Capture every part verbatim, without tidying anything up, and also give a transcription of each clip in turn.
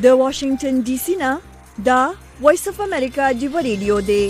د واشنگټن ډي سي نه دا وایس اف امریکا دی ریډیو دی.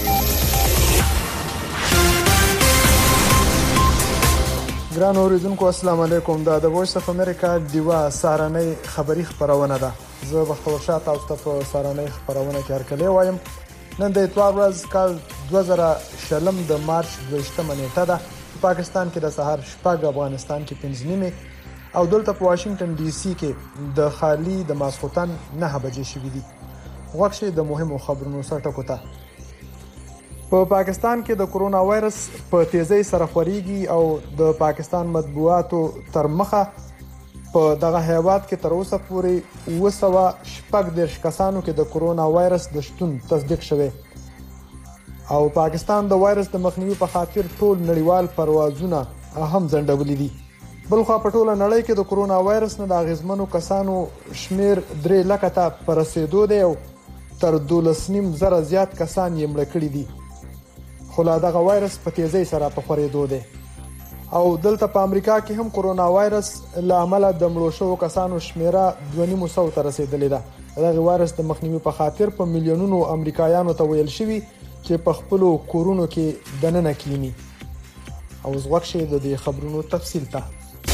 ګران اوریدونکو السلام علیکم. دا د وایس اف امریکا دیوا سهارنۍ خبری خبرونه ده. زه بختور شاه تاسو ته په سهارنۍ خبرونه کې هرکلی وایم. نن د اتوار ورځ کال دوه زره شلم د مارچ دویشتمه نیټه ده. په پاکستان کې د سهار شپږ، افغانستان کې پنځه نیمه او دلته په واشنگټن ډي سي کې د خالي د ماسخوتن نه بجې شوې دي. وخت د مهمو خبرونو سره ټکو ته. په پاکستان کې د کرونا وایرس په تیزی سره خوريږي او د پاکستان مطبوعاتو تر مخه په دغه هیواد کې تر اوسه پورې اوه سوه شپږ دېرش کسانو کې د کرونا وایرس د شتون تصدیق شوی او پاکستان د وایرس د مخنیوي په خاطر ټول نړیوال پروازونه هم ځنډولي دي. بلخوا په ټوله نړۍ کې د کرونا وایرس نه د اغیزمنو کسانو شمیر درې لکه ته پر رسیدو دی او تر دولس نیم زره زیات کسان یې مړه کړي دي. خو لا دغه وایرس په تیزی سره په خورېدو دی او دلته په امریکا کې هم کرونا وایرس له امله د مړو شوو کسانو شمیره دوه نیم سوو ته رسیدلې ده. دغه وایرس د مخنیوي په خاطر په میلیونونو امریکایانو ته ویل شوي چې په خپلو کورونو کې دننه کینی. او اوس وخت د دې خبرونو تفصیل ته.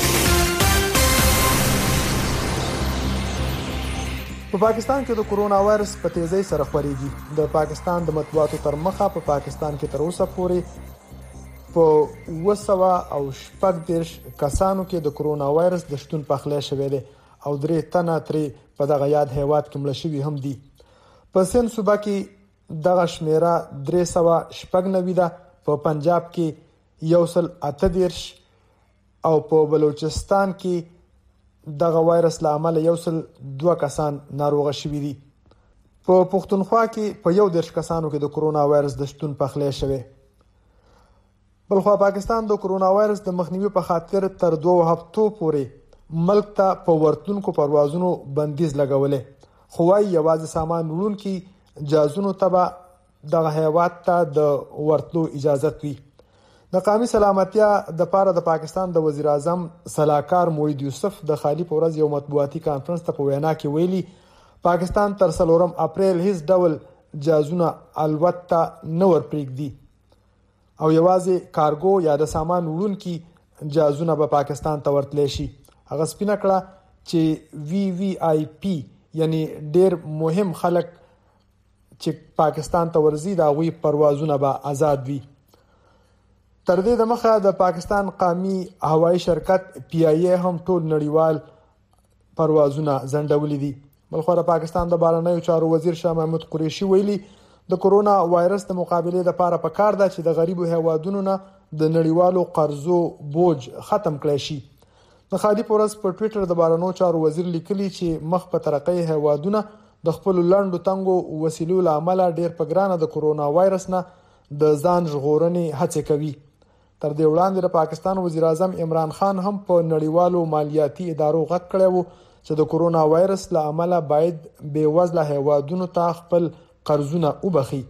په پاکستان کې د کرونا وایرس په تیزی سره خوريږي. د پاکستان د مطبوعاتو تر مخه په پا پاکستان کې تر اوسه پورې په اوه سوه او شپږ دېرش کسانو کې د کرونا وایرس د شتون پخلی شوی دی او درې تنه ترې په دغه یاد هیواد کې مړه شوي هم دي. په سند صوبه کې دغه شمیره درې سوه شپږ نوي ده، په پنجاب کې یو سل اته دېرش او په بلوچستان کې دغه وایرس له امله یو سل دوه کسان ناروغه شوي دي. په پښتونخوا کې په یو دېرش کسانو کې د کرونا وایرس د شتون پخلی شوی. بلخوا پاکستان د کرونا وایرس د مخنیوي په خاطر تر دوه هفتو پورې ملک ته په ورتلونکو پروازونو بندیز لګولې، خو وايي یوازې سامان وړونکي جهازونو ته به دغه هیواد ته د ورتلو اجازه وي. د قومي سلامتیا د پاره د پاکستان د وزیر اعظم صلاحکار موحد یوسف د خالی په ورځ یو مطبوعاتي کانفرنس ته په وینا کې ویلي پاکستان تر څلورم اپریل هیڅ ډول جهازونه الوتته نه ورپرېږدي او یوازې کارګو یا د سامان وړونکي جهازونه به پاکستان ته ورتلی شي. هغه سپینه کړه چې وی وی آی پی یعنی ډیر مهم خلک چې پاکستان ته ورځي د هغوی پروازونه به آزاد وي. تر دې د مخه د پاکستان قومي هوایي شرکت پی آی ای هم ټول نړیوال پروازونه ځنډولي دي. بلخوا د پاکستان د بهرنیو چارو وزیر شاه محمود قریشي ویلي د کرونا وایرس د مقابلې لپاره پکار ده چې د غریبو هیوادونو نه د نړیوالو قرضو بوج ختم کړی شي. د خالي پورس په ټویټر د بهرنیو چارو وزیر لیکلي چې مخ په ترقۍ هیوادونه د خپل لنډو تنګو وسیلو له امله ډیر په ګرانه د کرونا وایرس نه د ځان ژغورنې هڅې کوي. تر دې وړاندې د پاکستان وزیر اعظم عمران خان هم په نړیوالو مالیاتي ادارو غږ کړی و چې د کرونا وایرس له امله باید بېوزله هیوادونو ته خپل قرضونه وبخي.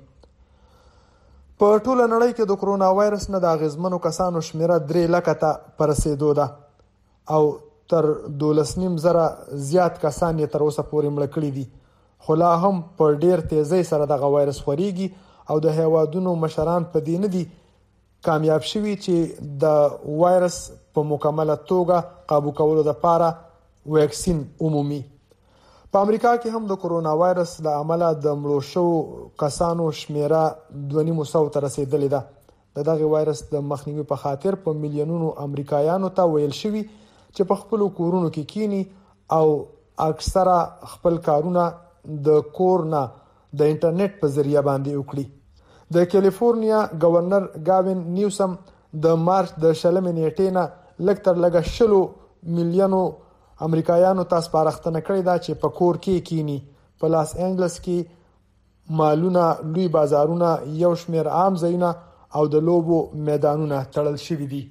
په ټوله نړۍ کې د کرونا وایرس نه د اغیزمنو کسانو شمیره درې لکه ته په رسیدو ده او تر دولس نیم زره زیات کسان یې تر اوسه پورې مړه کړي دي. خو لا هم په ډیر تیزی سره دغه وایرس خوريږي او د هیوادونو مشران په دې نه دي کامیاب شوي چې د وایرس په مکمله توګه قابو کولو لپاره ویکسین عمومي. په امریکا کې هم د کرونا وایرس له امله د مړو شوو کسانو شمیره دوه نیم سوو ته رسیدلې ده. د دغه وایرس د مخنیوي په خاطر په میلیونونو امریکایانو ته ویل شوي چې په خپلو کورونو کې کینی او اکثره خپل کارونه د کور نه د انټرنیټ په ذریعہ باندې وکړي. د کیلیفورنیا گورنر گاوین نیوسم د مارچ د شلمې نیټې نه لږ تر لږه شلو میلیونو امریکایانو ته سپارښتنه کړې ده چې په کور کې کینی. په لاس انجلس کې مالونه، لوی بازارونه، یو شمیر عام ځایونه او د لوبو میدانونه تړل شوي دي.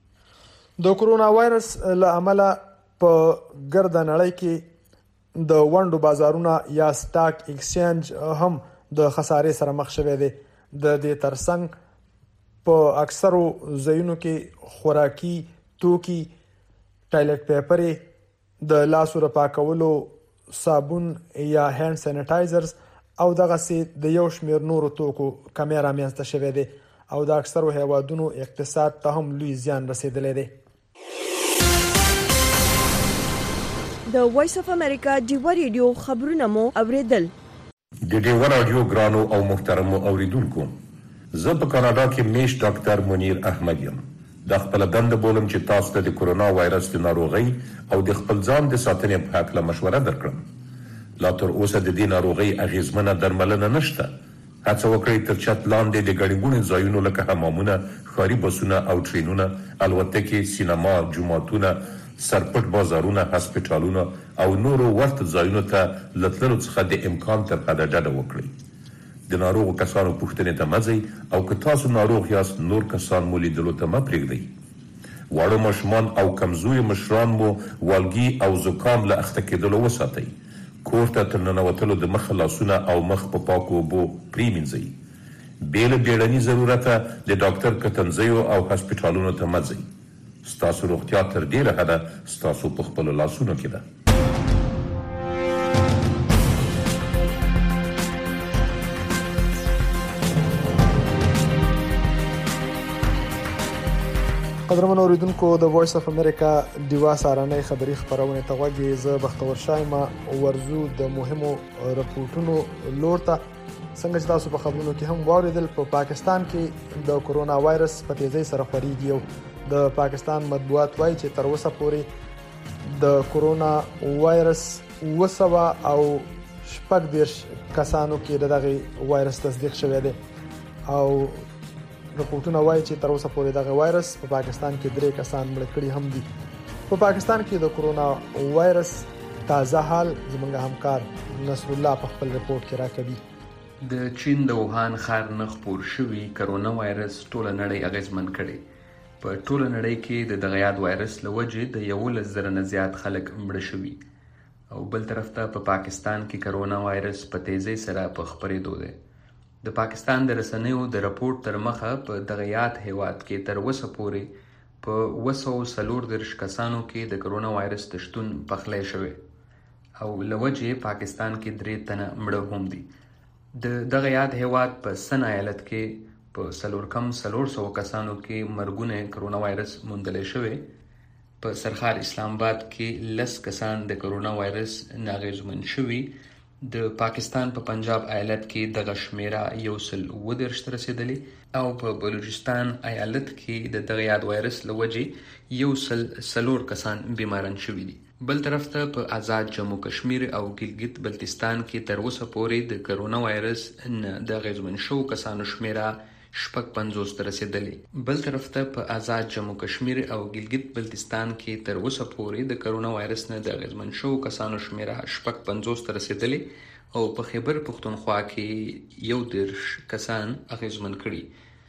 د کرونا وایرس له امله په ګرده نړۍ کې د ونډو بازارونه یا سټاک ایکسچینج هم د خسارې سره مخ شوی دی. د دې ترڅنګ په اکثرو ځایونو کې خوراکي توکي، ټایلټ پیپر، د لاسو د پاکولو صابون یا هاند سینیټایزرز او دغه سي د یو شمیر نورو توکو کمی رامنځته شوې ده او د اکثرو هیوادونو اقتصاد ته هم لوی زیان رسیدلی دی. د وایس اف امریکا ډیوا ریډیو خبرونه مو اوریدل. د ډیوا رادیو ګرانو او محترمو اوریدونکو، زه په کاناډا کې میش ډاکټر منیر احمد یم. د خپل دند بولم چې تاسو ته د کورونا وایرس د ناروغۍ او د خپل ځان د ساتنې په اړه مشوره درکړم. لا تر اوسه د دې ناروغۍ اغیزمنه درملنه نشته. هڅه وکړئ تر چت لاندې د ګڼې ګوڼې ځایونو لکه حمامونه، ښاري بسونه او ټرینونه، الوتکې، سینما، جوماتونه، سرپټ بازارونه، هسپتالونه او نورو ورته ځایونو ته له تللو څخه د امکان تر حده ډډه وکړئ. د ناروغو کسانو پوښتنې ته مه ځئ او که تاسو ناروغ یاست نور کسان مو لیدلو ته مه پرېږدئ. واړه ماشومان او کمزوري مشران مو والګي او زکام له اخته کېدلو وساتئ. کور ته تر ننوتلو د مخه لاسونه او مخ په پاکو اوبو پرېمینځئ. بې له بیړني ضرورته د ډاکټر کتنځیو او هسپتالونو ته مه ځئ. ستاسو روغتیا تر ډېره حده ستاسو په خپلو لاسونو کې ده. قدرمن اوریدونکو، د وایس اف امریکا ډیوا سارانه خبری خبرونه ته غوږی. زه بختور شایم ورزو د مهمو رپورټونو لور ته. څنګه چې تاسو په خبرونو کې هم واوریدل، په پاکستان کې د کورونا وایرس په تیزی سره خپریږي او د پاکستان مطبوعات وایي چې تر اوسه پورې د کورونا وایرس وسوه او شپږ دیرش کسانو کې دغه وایرس تصدیق شوی دی او رپورټونه وایي چې تر اوسه پورې دغه وایرس په پاکستان کې درې کسان مړ کړي هم دي. په پاکستان کې د کورونا وایرس تازه حال زموږ همکار نصر الله په خپل رپورت کې راکوي. د چین د ووهان ښار نه خپور شوي کرونا وایرس ټوله نړۍ اغیزمن کړي. په ټوله نړۍ کې د دغه یاد وایرس له وجې د یولس زره نه زیات خلک مړه شوي او بل طرف ته په پاکستان کې کرونا وایرس په تیزۍ سره په خپرېدو دی. د پاکستان د رسنیو د رپورټ تر مخه په دغه یاد هیواد کې تر اوسه پورې په اوه سوه څلور دېرش کسانو کې د کرونا وایرس د شتون پخلی شوی او له وجې پاکستان کې درې تنه مړه هم دي. د دغه یاد هیواد په سن ایالت کې په څلور کم څلور سوه کسانو کې مرګونه کرونا وایرس موندلی شوی. په سرخار اسلام آباد کې لس کسان د کرونا وایرس ناغیزمن شوي. د پاکستان په پنجاب ایالت کې دغه شمیره یو سل اوه دېرش ته رسېدلې او په بلوچستان ایالت کې د دغه یاد وایرس له وجې یو سل څلور کسان بیماران شوي دي. بل طرف ته په آزاد جموں کشمیر او ګلګت بلتستان کې تر اوسه پورې د کرونا وایرس نه د اغیزمن شوو کسانو شمیره شپږ پنځوس ته رسېدلې. بل طرف ته په آزاد جموں کشمیر او ګلګت بلتستان کې تر اوسه پورې د کرونا وایرس نه د اغیزمن شوو کسانو شمیره شپږ پنځوس ته رسېدلې او په خیبر پښتونخوا کې یو دېرش کسان اغیزمن کړي.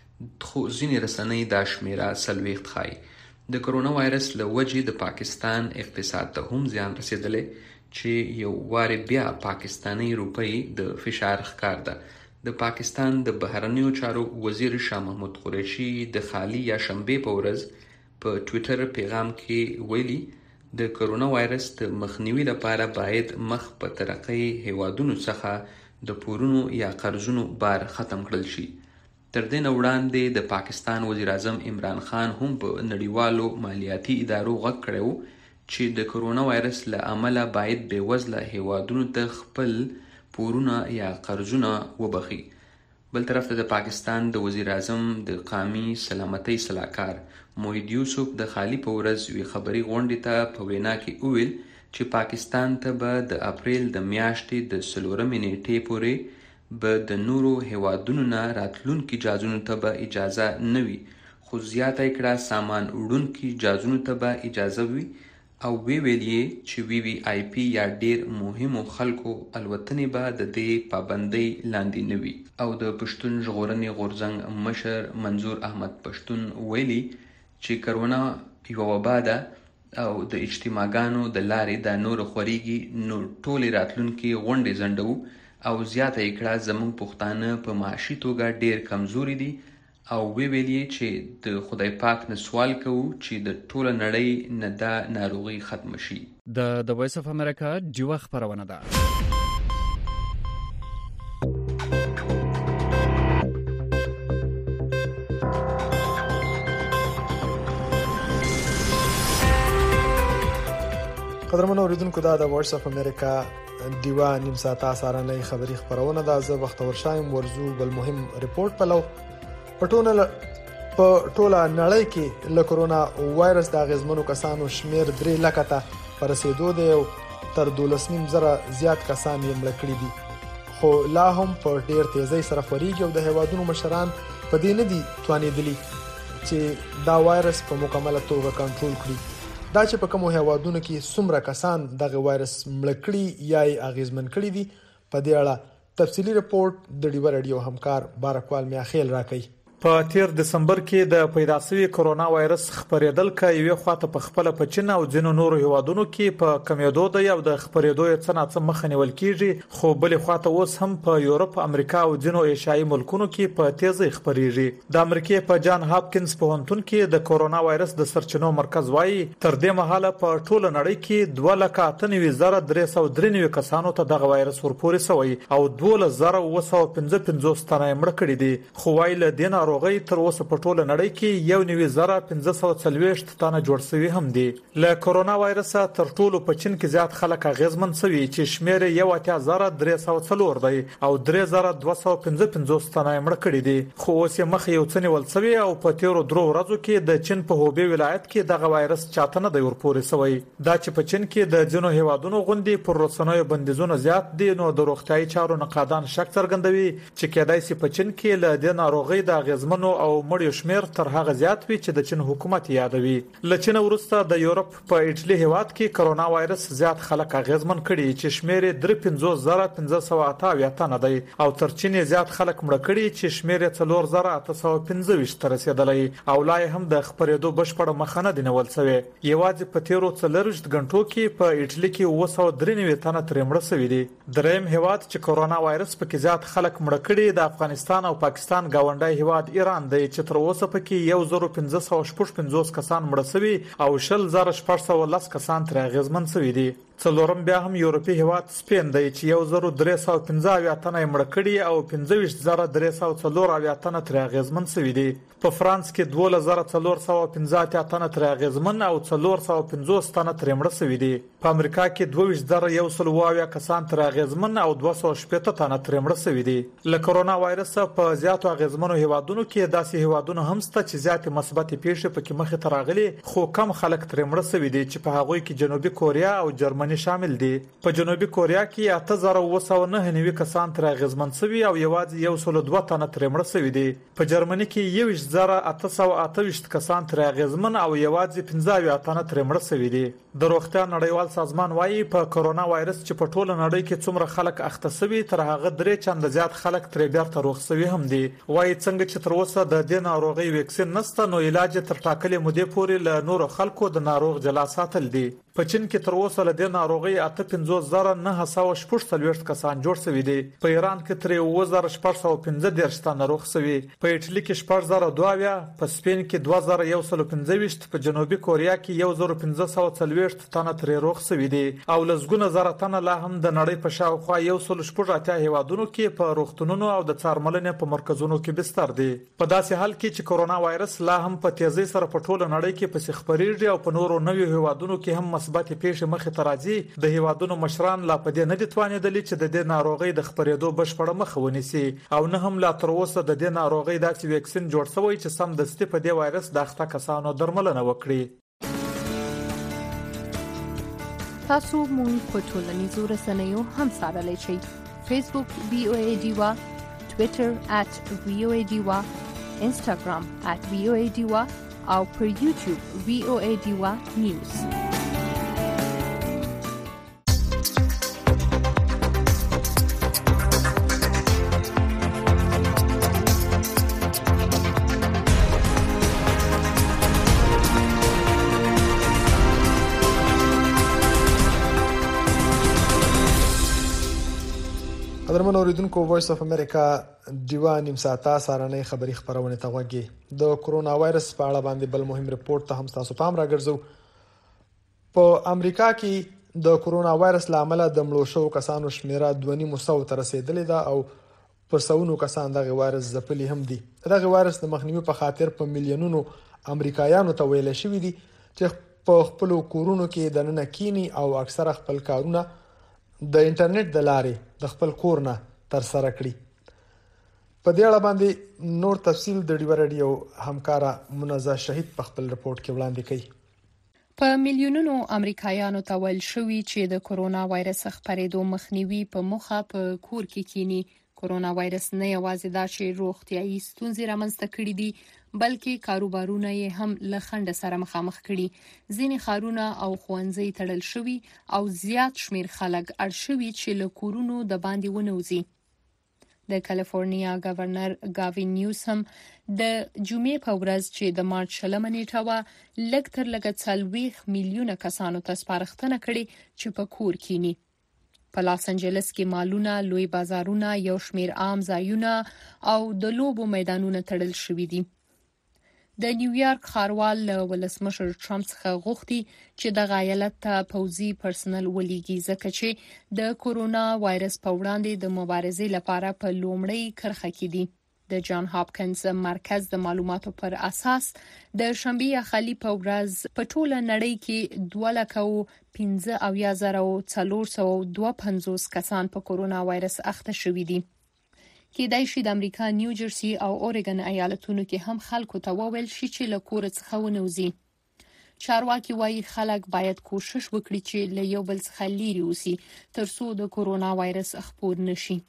خو ځینې رسنۍ دا شمیره څلوېښت ښایي. د کرونا وایرس له وجې د پاکستان اقتصاد ته هم زیان رسېدلی چې یو وارې بیا پاکستاني روپۍ د فشار ښکار ده. د پاکستان د بهرنیو چارو وزیر شاه محمود قریشي د خالي یا شنبې په ورځ په ټویټر پیغام کې ویلي د کرونا وایرس د مخنیوي لپاره باید مخ په ترقۍ هیوادونو څخه د پورونو یا قرضونو بار ختم کړل شي. تر دې نه وړاندې د پاکستان وزیر اعظم عمران خان هم په نړیوالو مالیاتي ادارو غږ کړی و چې د کرونا وایرس له امله باید بېوزله هیوادونو ته خپل پورونه یا قرضونه وبخي. بل طرف ته د پاکستان د وزیر اعظم د قومي سلامتۍ سلاکار موحد یوسف د خالي په ورځ یوې خبري غونډې ته په وینا کې وویل چې پاکستان ته به د اپریل د میاشتې د څلورمې نیټې پورې به د نورو هیوادونو نه راتلونکي جازونو ته به اجازه نه وي، خو زیاته یې کړه سامان وړونکي جازونو ته به اجازه وي او وی ویل یې چې وی وی آی پی یا ډیر مهمو خلکو الوتنې به د دې پابندۍ لاندې نه وي. او د پښتون ژغورنې غورځنګ مشر منظور احمد پښتون ویلي چې کرونا یوه وبا ده او د اجتماعګانو د لارې دا نور خورېږي نو ټولې راتلونکي غونډې ځنډوو او زیاته یې کړه زموږ پښتانه په معاشي توګه ډیر کمزوري دي او وی ویلي چې د خدای پاک نه سوال کوو چې د ټوله نړۍ نه دا ناروغي ختم شي. د د وایس اف امریکا ډیوه خبرونه ده. قدرمن اوریدونکو دا د وایس اف امریکا ډیوه نیم ساعته سارنۍ خبری خبرونه ده. زه وختور شایم ورزو بل مهم ریپورت پلو پټونه په ټوله نړۍ کې له کورونا وایرس د اغیزمنو کسانو شمیر درې لکه ته پر رسیدو دی او تر دولس نیم زره زیات کسان یې مړه کړي دي، خو لا هم په ډیر تیزی سره خوريږي او د هیوادونو مشران په دې نه دي توانېدلي چې دا وایرس په مکمله توګه کنټرول کړي. دا چې په کومو هیوادونو کې څومره کسان دغه وایرس مړه کړي یا یې اغیزمن کړي دي، په دې اړه تفصیلی رپورت د ډیوه رادیو همکار بارکوال میاخیل راکړي. په تیر دسمبر کې د پیدا شوی کرونا وایرس خبرېدل کې یو خواته په خپل په چین او ځینو نورو هیوادونو کې په کمیدو د یو د خبرېدو یې څنګه مخه نیول کیږي، خو بل خواته اوس هم په یورپ، امریکا او ځینو ایشیایي ملکونو کې په تیزی خبرېږي. د امریکای په جان هاپکینز پوهنتون کې د کرونا وایرس د سرچینو مرکز وایي تر دې مهاله په ټوله نړۍ کې دوه لکه اته نوي زره درې سوه درې نوي کسانو ته دغه وایرس ورپورې شوی او دولس زره اوه سوه پنځه پنځوس تنه مړه کړي دي، خو وایي له دې ناروغۍ تر اوسه په ټوله نړۍ کې یو نوي زره پنځه سوه څلوېښت تنه جوړ شوي هم دي. له کرونا وایرس تر ټولو په چین کې زیات خلک اغیزمن شوي چې شمیر یو اتیا زره درې سوه څلور دی او درې زره دوه سوه پنځه پنځوس تنه مړه کړي دي، خو اوس یې مخ یو څه نیول شوی او په تیرو درو ورځو کې د چین په هوبی ولایت کې دغه وایرس چاته نه دی ورپورې شوی. دا چې په چین کې د ځینو هیوادونو غونډې پر رسنیو بندیزونه زیات دي، نو د روغتیايي چارو نقادان شک څرګندوي چې کېدای شي په چین کې له دې ناروغۍ د اغیزمنو او مړیو شمیر تر هغه زیات وي چې د چین حکومت یادوي. له چین وروسته د یورپ په ایټالي هیواد کې کرونا وایرس زیات خلک اغیزمن کړي چې شمیر یې درې پنځوس زره پنځه سوه اته اویا تنه دی او تر چین زیات خلک مړه کړي چې شمیر یې څلور زره اته سوه پنځه ویشت ته رسیدلی او لا هم د خبرېدو بشپړه مخه نه دی نیول شوی. یوازې په تیرو څلورویشت غنټو کې په ایټالي کې اوه سوه درې نوي تنه ترې مړه شوي دي. دریم هیواد چې کرونا وایرس پکې زیات خلک مړه کړي د افغانستان او پاکستان گاونډی هیواد ایران دی چې تر اوسه پکې یو زره پنځه سوه شپږ پنځوس کسان مړه شوي او شل زره شپږ سوه لس کسان ترې اغیزمن شوي دي. څلورم بیا هم یورپي هیواد سپین دی چې یو زره درې سوه پنځه اویا تنه مړه کړي او پنځه ویشت زره درې سوه څلور اویا تنه ترې اغیزمن شوي دي. په فرانس کې دولس زره څلور سوه پنځه اتیا تنه ترې اغیزمن او څلور سوه پنځوس تنه ترې مړه شوي دي. په امریکا کې دوه ویشت زره یو سل اوه اویا کسان ترې اغیزمن او دوه سوه شپېته تنه ترې مړه شوي دي. له کرونا وایرس په زیاتو اغیزمنو هیوادونو کې داسې هیوادونه هم شته چې زیاتې مثبتې پیښې پکې مخې ته راغلي، خو کم خلک ترې مړه شوي دي چې په هغوی کې جنوبي کوریا او جرمني شامل دي. په جنوبي کوریا کې اته زره اوه سوه نهه نوي کسان ترې اغیزمن شوي او یوازې یو سل دوه تنه ترې مړه شوي دي. په جرمني کې یو ویشت زره اته سوه اته ویشت کسان ترې اغیزمن او یوازې پنځه اویا تنه ترې مړه شوي دي. د روغتیا نړیوال سازمان وایي په کرونا وایرس چې په ټوله نړۍ کې څومره خلک اخته شوي تر هغه درې چنده زیات خلک ترې بیرته روغ شوي هم دي. وایي څنګه چې تر اوسه د دې ناروغۍ ویکسین نشته، نو علاج تر ټاکلې مودې پورې له نورو خلکو د ناروغ جلا ساتل دي. په چین کې تر اوسه له دې ناروغۍ اته پنځوس زره نهه سوه شپږ څلوېښت کسان جوړ شوي دي. په ایران کې ترې اوه زره شپږ سوه پنځه دېرش تنه روغ شوي. په ایټالي کې شپږ زره دوه اویا، په سپین کې دوه زره یو سل پنځه ویشت، په جنوبي کوریا کې یو زره پنځه سوه څلوېښت تنه ترې روغ شوي دي او لسګونه زره تنه لا هم د نړۍ په شاوخوا یو سل شپږ اتیا هیوادونو کې په روغتونونو او د څارملنې په مرکزونو کې بستر دي. په داسې حال کې چې کرونا وایرس لا هم په تیزی سره په ټوله نړۍ کې پسې خپرېږي او په نورو نویو هیوادونو کې هم مثبتې پیښې مخې ته راځي، د هیوادونو مشران لا په دې نه دي توانېدلي چې د دې ناروغۍ د خپرېدو بشپړه مخه ونیسي او نه هم لا تر اوسه د دې ناروغۍ داسې ویکسین جوړ شوی چې سمدستي په دې وایرس د اخته کسانو درملنه وکړي. تاسو مونږ په ټولنیزو رسنیو هم څارلی شئ. فیسبوک وی او ای ډیوا، ټویټر ات وی او ای ډیوا، انسټاګرام ات وی او ای ډیوا او پر یوټیوب وی او ای ډیوا نیوز. قدرمن اوریدونکو وایس اف امریکا دیوا نیم ساعته سارنۍ خبری خبرونه ته وګي د کورونا وایرس په اړه باندې بل مهم رپورت ته هم تاسو پام راګرځو. په امریکا کې د کورونا وایرس لامل د مړو شو کسانو شمیره دوه نیم سو تر رسیدلې ده او په سونو کسان دغه وایرس ځپلي هم دي. دغه وایرس د مخنیوي په خاطر په میلیونونو امریکایانو ته ویل شوی دي چې په خپل کورونو کې د نن کینی او اکثره خپل کارونه د انټرنیټ د لارې د خپل کور نه تر سره کړي. په دې اړه باندې نور تفصیل د ډیو رادیو همکارا منزه شهید په خپل رپورت کې وړاندې کړي. په میلیونونو امریکایانو ته ویل شوی چې د کورونا وایرس خپرېدو مخنیوي په موخه په کور کې کینی. کورونا وایرس نه یوازې دا چې روغتیايي ستونزې رامنځته کړې دي بلکې کاروبارونه یې هم له خنډ سره مخامخ کړي. ځینې ښارونه او ښوونځي تړل شوي او زیات شمیر خلک اړ شوي چې له کورونو د باندې ونوځي. د کالیفورنیا گورنر گاوین نیوسم د جمعې په ورځ چې د مارچ شلمه نیټه وه لږ تر لږه څلوېښت میلیونه کسانو ته سپارښتنه کړې چې په کور کینی. په لاس انجلس کې مالونه، لوی بازارونه، یو شمیر عام ځایونه او د لوبو میدانونه تړل شوي دي. د نیویارک ښاروال له ولسمشر ټرمپ څخه غوښتي چې د ایالت ته پوځي پرسنل ولېږي ځکه چې د کورونا وایرس په وړاندې د مبارزې لپاره په لومړۍ کرښه کې دي. د جان هاپکینز مرکز د معلوماتو پر اساس د شنبې یا خلی په ورځ په ټوله نړۍ کې دوه لک او پنځه اویا زره او څلور سوه دوه پنځوس کسان په کورونا وایرس اخته شوي دي. کېدای شي د امریکا نیو جرسي او اوريګن ایالتونو کې هم خلکو ته وویل شي چې له کور څخه ونوځي. چارواکي وایي خلک باید کوشش وکړي چې له یو بل څخه لرې اوسي ترڅو د کورونا وایرس خپور نشي.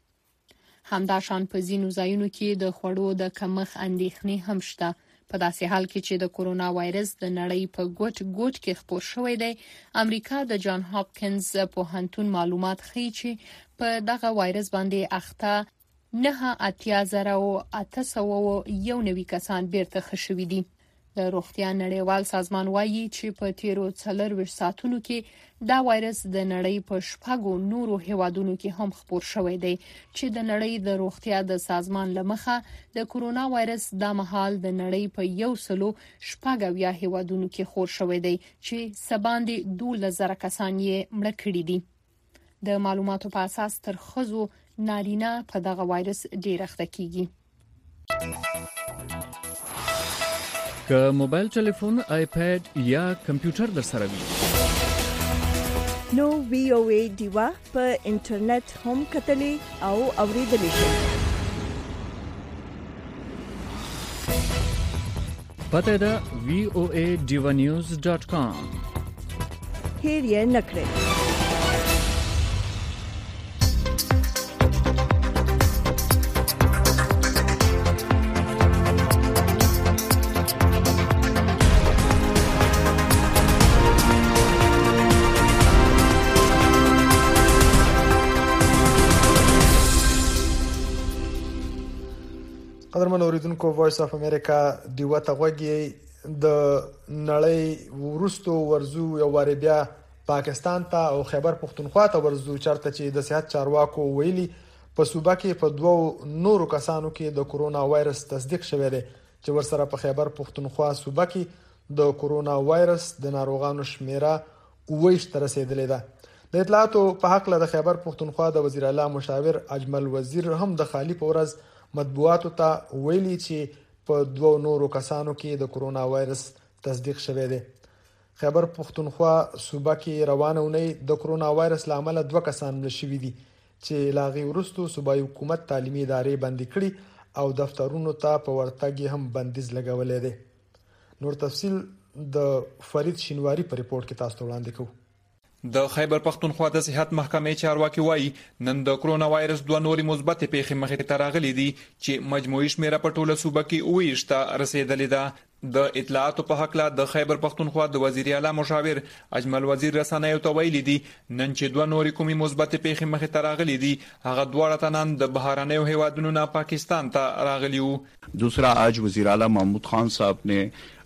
همداشان په ځینو ځایونو کې د خوړو د کمښت اندېښنې هم شته. په داسې حال کې چې د کورونا وایرس د نړۍ په ګوټ ګوټ کې خپور شوی دی، امریکا د جان هاپکینز پوهنتون معلومات ښیي چې په دغه وایرس باندې اخته نه اتیا زره او اته سوه یو نوي کسان بیرته ښه شوي دي. د روغتیا نړیوال سازمان وایي چې په تیرو څلورویشت ساعتونو کې دا وایرس د نړۍ په شپږو نورو هیوادونو کې هم خپور شوی دی چې د نړۍ د روغتیا د سازمان لمخه د کورونا وایرس دا مهال د نړۍ په یو سلو شپږ اویا هیوادونو کې خپور شوی دی چې سباندې دولس زره کسان یې مړه کړي دي. د معلوماتو په اساس تر ښځو نارینه په دغه وایرس ډیر اخته کیږي. که موبایل ټلیفون، آیپاد یا کمپیوټر در سره وي نو وی او ای دیوا په انټرنیټ هم کتلې او اوریدلې شئ. پته ده وی او ای دیوا نیوز ډاٹ کام. هیر یې نکړئ. قدرمن اوریدونکو وایس اف امریکا دیوا ته وګي د نړۍ ورستو ورزو یو واری بیا پاکستان ته او خیبر پختونخوا ته ورزو چرته چې د صحت چارواکو ویلي په صوبه کې په دوو نورو کسانو کې د کورونا وایرس تصدیق شوی دی چې ورسره په خیبر پختونخوا صوبه کې د کورونا وایرس د ناروغانو شمیره اوویشت ته رسیدلې ده. د اطلاعاتو په حق له خیبر پختونخوا د وزیر اعلی مشاور اجمل وزیر هم د خالی په ورځ مطبوعاتو ته ویلي چې په دوه نورو کسانو کې د کورونا وایرس تصدیق شوی دی. خیبر پختونخوا صوبه کې روانه اونۍ د کورونا وایرس لامل دوه کسان مړه شوي دي چې لاغي ورستو صوبایي حکومت تعلیمي ادارې بندي کړي او دفترونو ته په ورتګ هم بندیز لګولې دي. نور تفصیل د فرید شینواری په ریپورت کې تاسو ته وړاندې کوو. د خیبر پختونخوا د صحت محکمې چارواکي وایي نن د کورونا وایرس دوه نورې مثبت پیښې مخې ته راغلي دي چې مجموعي شمیره په ټوله صوبه کې اوویشت ته رسیدلې ده. د اطلاعاتو په حق له د خیبر پختونخوا د وزیر اعلی مشاور اجمل وزیر رسنیو ته ویلي دي نن چې دوه نورې کومي مثبت پیښې مخې ته راغلي دي هغه دواړه تنان د بهرنیو هیوادونو نه پاکستان ته راغلي وو. دوسرا آج وزیر اعلی محمود خان صاحب نے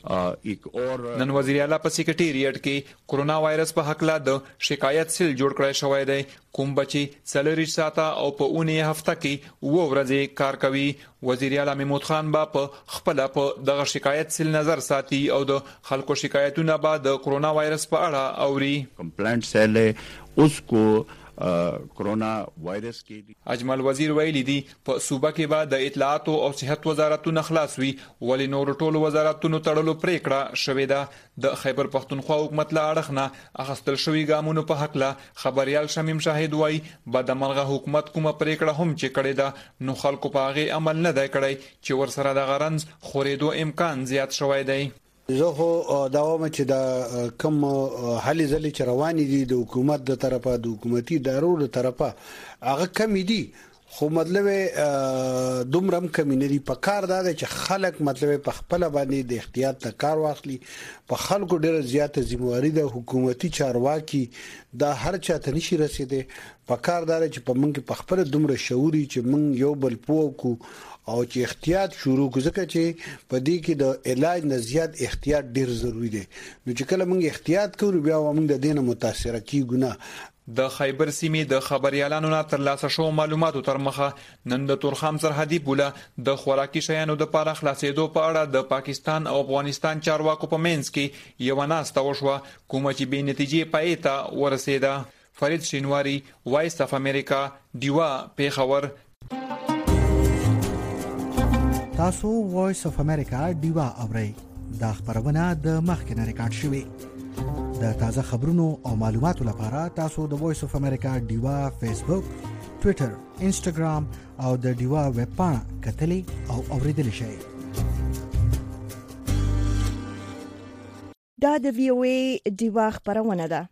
نن وزیر اعلی په سیکریټریټ کې کورونا وایرس په حق لا د شکایت سیل جوړ کړی شوی دی کوم بچي څلوري ساعته او په اونۍ هفته کې و ورځې کار کوي. وزیر اعلی محمود خان با په خپل په دغه شکایت سیل نظر ساتي او د خلکو شکایتونه بعد د کورونا وایرس په اړه اوري. کمپلینټ سیل ہے اس کو کورونا وایرس کې اجمل وزیر ویلي دي په صوبه کې بعد د اطلاعات او صحت وزارتونه خلاص وي ولې نور ټول وزارتونو تړلو پریکړه شوې ده. د خیبر پختونخوا حکومت له اړخ نه اخیستل شوی ګامونو په حق له خبريال شمیم شاهد وایي بعد ملغه حکومت کومه پریکړه هم چې کړې ده نو خلکو په هغه عمل نه دی کړی چې ورسره د غرنز خورېدو امکان زیات شوی دی. زه خو دا وایم چې د کوم حل ځلې چې روانې دي د حکومت د طرفه د حکومتي ادارو د طرفه هغه کم دي خو مطلب دومره کم نه دي. په کار دا چې خلک مطلب په خپل باندې د احتیاط ته کار واخلي. په خلکو ډېر زیاته ذمہواری د حکومتي چارواکي دا هر چاته نشي رسیدي. په کار دا چې په منګ په خپل دومره شعوري چې من یو بل پوکو او چې احتیاط شروع کو ځکه چې په دې کې د علاج نه زیات احتیاط ډیر ضروری دی. نو چې کله موږ احتیاط کوو بیا موږ د دینه متاثر کیږو نه. د خیبر سیمې د خبريالانو نه ترلاسه شو معلوماتو تر مخه نن د تورخم سرحدي پوله د خوراکي شیانو د پاره خلاصېدو په اړه د پاکستان او افغانستان چارواکو په منځ کې یو ناسته وشوه کوم چې به نتیجې پای ته ورسېده. فرید شینواری وایس اف امریکا دیوا پیښور. تاسو وایس اف امریکا دیوا اورئ دا خبرونه د مخکنه ریکارډ شوی. د تازه خبرونو او معلوماتو لپاره تاسو د وایس اف امریکا دیوا فیسبوک، ټوئیټر، انسټاګرام او د دیوا ویب پاڼه کتلی او اوریدل شئ. دا د وی او ای دیوا خبرونه ده.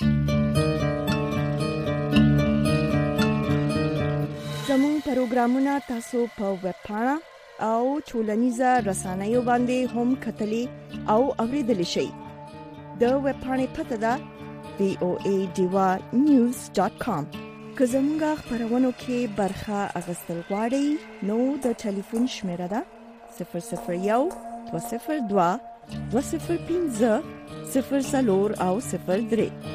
زموږ پروګرامونه تاسو په ویب پاڼه او ټولنیزه رسنیو باندې هم کتلی او اوریدل شئ. د ویب پاڼې پته ده وی او ای دیوا نیوز ډاټ کام. که زموږ خبرونو کې برخه اخیستل غواړئ نو د ټلیفون شمیره ده صفر صفر یو دوه صفر دوه دوه صفر پنځه صفر څلور او صفر درې.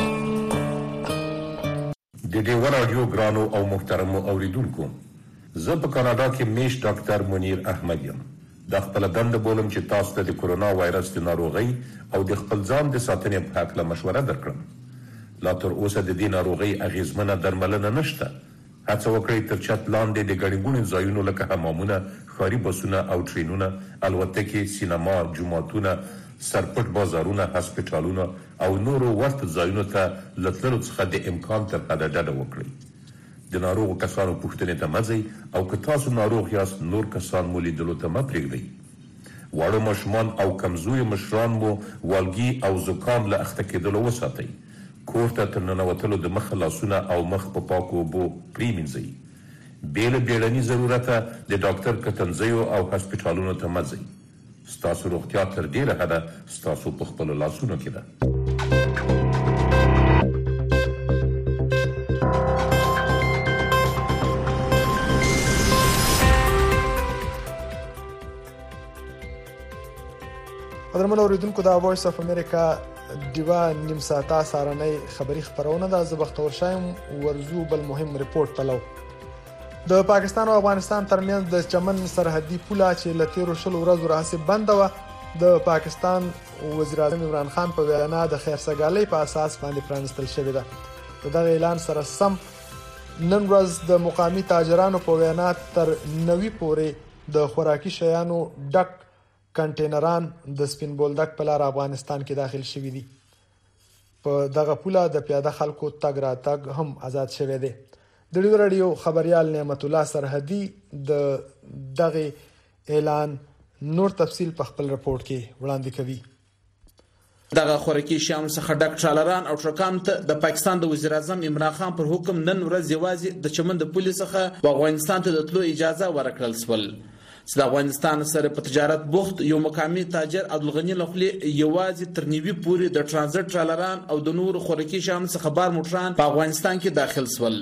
د ډیوا رادیو ګرانو او محترمو اوریدونکو، زه په کاناډا کې میش ډاکټر منیر احمد یم. د خپل دند بولم چې تاسو ته د کورونا وایرس د ناروغي او د خپل ځان د ساتنې په اړه مشوره درکړم. لا تر اوسه د دې ناروغي اغیزمنه درملنه نشته. هڅه وکړئ تر چت لاندې د ګڼې ګوڼې ځایونو لکه حمامونه، ښاري بسونه او ټرینونه، الوتکې، سینما، جوماتونه، سرپټ بازارونه، هسپټالونه او نورو ورته ځایونو ته له تللو څخه د امکان تر حده ډډه وکړئ. د ناروغو کسانو پوښتنې ته مه ځئ او که تاسو ناروغ یاست نور کسان مو لیدلو ته مه پرېږدئ. واړه ماشومان او کمزوري مشران مو والګي او زکام له اخته کېدلو وساتئ. کور ته تر ننوتلو د مخه لاسونه او مخ په پاکو اوبو پرېمینځئ. بې له بیړني ضرورته د ډاکټر کتنځیو او هسپټالونو ته مه ځئ. ستاسو روغتیا تر ډېره حده ستاسو په خپلو لاسونو کې ده. قدرمن اوریدونکو، دا وایس اف امریکا دیوا نیم ساعته سارنۍ خبری خبرونه ده. زه بختور شایم ورزو بل مهم ریپورت پلو. د پاکستان او افغانستان ترمنځ د چمن سرحدي پوله چې له تیرو شلو ورځو راهیسې بنده وه، د پاکستان وزیر اعظم عمران خان په وینا د خیرسګالۍ په اساس باندې پرانستل شوې ده. د دغه اعلان سره سم نن ورځ د مقامي تاجرانو په وینا تر نوي پورې د خوراکي شیانو ډک کنټینران د سپین بولدک په لار افغانستان کې داخل شوي دي. په دغه پوله د پیاده خلکو تګ راتګ هم آزاد شوی دی. د ډیو رادیو خبريال نعمت الله سرحدي د دغه اعلان نور تفصیل په خپل رپورت کې وړاندې کوي. دغه خوراکي شیانو څخه ډک ټرالران او ټرکان ته د پاکستان د وزیر اعظم عمران خان پر حکم نن ورځ یوازې د چمن د پولیس څخه په افغانستان ته د تلو اجازه ورکړل شول. د افغانستان سره په تجارت بوخت یو مقامي تاجر عبدالغنی لخلی یوازې تر نیوي پورې د ترانزیت ټرالران او د نور خوراکي شیانو څخه بار موټران په افغانستان کې داخل شول.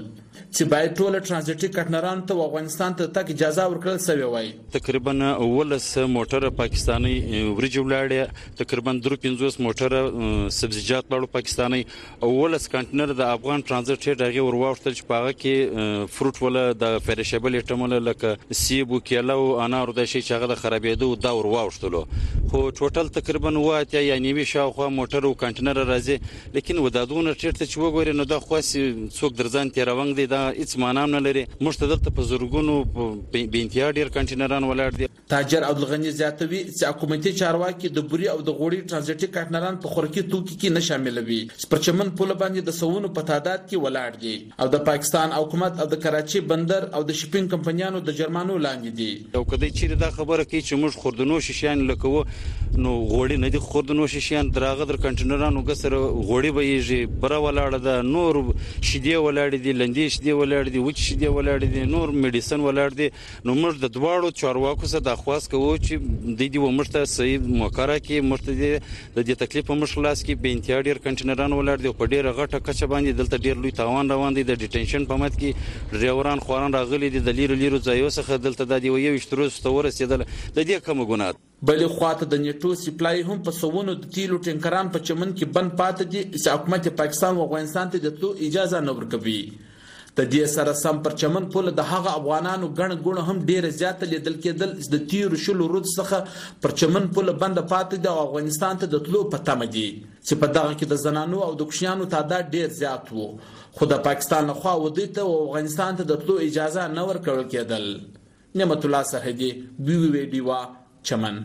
چې باید ټول ترانزیټي کټنران ته افغانستان ته تک اجازه ورکړل شوی وای. تقریبا ولس موټر پاکستاني ورجو ولاړ، تقریبا درو پنځوس موټر سبزیجات لاړو پاکستاني، او ولس کانټینر د افغان ترانزیټ هغه ورواوښتل چې پاغه کې فروټ ولا د پیرشبل ایټمل لکه سیب او کیله او انار د شي چې هغه د خرابېدو دا ورواوښتلو. خو ټوټل تقریبا واته یا نیوي شاوخوا موټر او کانټینر راځي، لیکن ودادونه چیرته چې وګوري نو دا خو څوک درځان تیروانګ دي، دا هیڅ معنا نه لري. موږ ته دلته په زورګونو بنتیا ډیر کانټینران ولاړ دي. تاجر عبدالغنی زیاتوي چې حکومتي چارواکي د بوري او د غوړي ترانزیټي کارتنران په خوراکي توکو کې نه شاملوي. پرچمن پول باندې د سونو په تعداد کې ولاړ دي او د پاکستان حکومت او د کراچي بندر او د شپینګ کمپنیانو د جرمانو لاندې دي. او کله چې دا خبره کوي چې موږ خوردنو شیشان لکو نو غوړي نه دي خوردنو شیشان دراغه در کانټینرانو ګسر غوړي به یې بره ولاړ ده، نور شیدې ولاړ دي، لندې شیدې ولاړ دي، وچ شیدې ولاړ دي، نور میډیسن ولاړ دي. نو موږ د دواړو چارواکو سره د خواست کوو چې د دې ومرته صحیح موقره کې مرته د دې تکلیف په مشخص کې به انتیا ډیر کانټینران ولاړ دي، په ډیره غټه کچه باندې دلته ډیر لوی تاوان روان دي. د ډیټنشن په مت کې ډرایوران خوران راغلي دي، د لیرو لیرو ځایو څخه دلته د یو یو شتروس ته ورسېدل. د دې کوم ګناه بلې خواته د نیټو سپلای هم په سوونو د تیلو ټینکران په چمن کې بند پاتې دي چې حکومت پاکستان او افغانستان ته د تلو اجازه نه ورکوي. د دې سره سم پر چمن پول د هغه افغانانو ګڼ ګڼ هم ډیر زیات لیدل کېدل د تیر شلو رود څخه پر چمن پول بند پاتې د افغانستان ته د تلو په تمه دي چې په دغه کې د زنانو او د کوشنیانو تعداد ډیر زیات وو، خو د پاکستان لخوا ودی ته او افغانستان ته د تلو اجازه نه ورکول کېدل. نعمت الله سرحدي، بي وي ډیوا، چمن.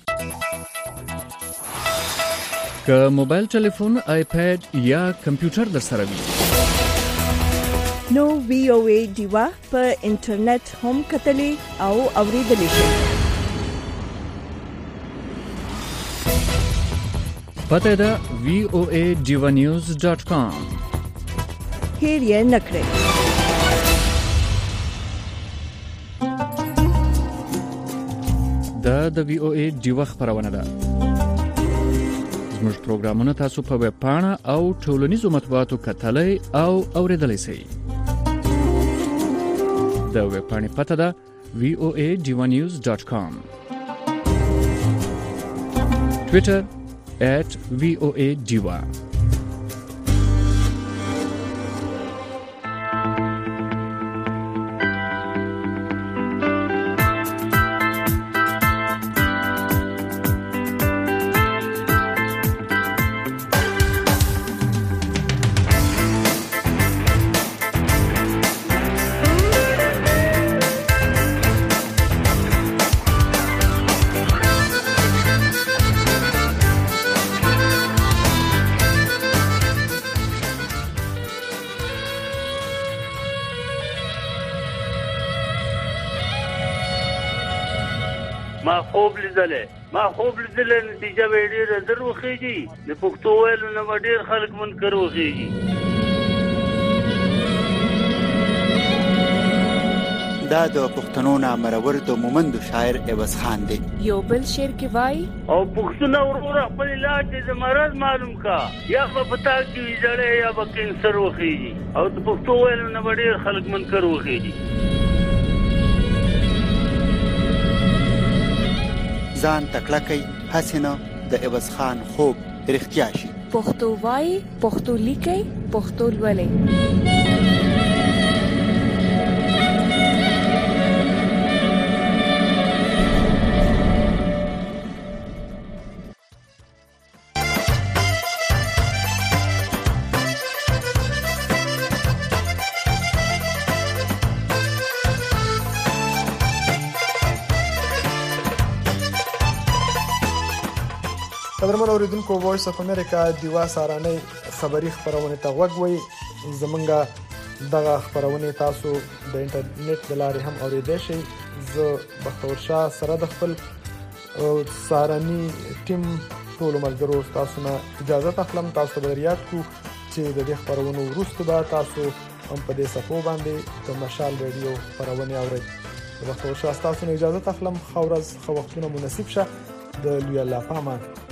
که موبایل ټلیفون، آیپاد یا کمپیوټر در سره وي نو وی او ای ډیوا په انټرنیټ هم کتلې او اوریدلې شئ. پته ده وی او ای ډیوا نیوز ډاٹ کام. هیر یې نکړئ. دا د وی او ای ډیوا خبرونه ده. زموږ پروګرامونه تاسو په ویب پاڼه او ټولنیزو مطبوعاتو کتلای او اوریدلای شئ. د ویب پاڼې پته ده وی او ای ډیوا نیوز ډاٹ کام. ټویټر ایٹ وی او ای ډیوا. ما خوب لیدلې ما خوب لیدلې نتیجه به ډېره در وخېږي. د پښتو ویلو نه به ډېر خلک منکر وخېږي. دا د پښتنو نامرور د مومندو شاعر عوض خان دی. یو بل شعر کې وای او پښتون وروره خپل علاج د مرض معلوم کا، یا به پتا کې ویځړې یا به کینسر وخېږي. او د پښتو ویلو نه به ډېر خلک منکر وخېږي. ځان تکړه کوي حسینه د عوض خان خوب رښتیا شي. پښتو وای، پښتو لیکي، پښتو لولي. قدرمن اوریدونکو، وایس اف امریکا دیوا سارانه خبری خبرونه ته غوږ وي. زمونږه دغه خبرونه تاسو د انټرنیټ د لارې هم اوریدئ شئ. زه بختور شاه سره د خپل سارانی ټیم ټول ملګرو تاسو نه اجازه اخلم. تاسو به یاد کو چې د دې خبرونو وروسته به تاسو هم په دې صفو باندې د مشال رادیو خبرونه اورئ. بختور شاه تاسو نه اجازه اخلم. خو ورځ خو وختونه مناسب شه. د لوی الله پامان.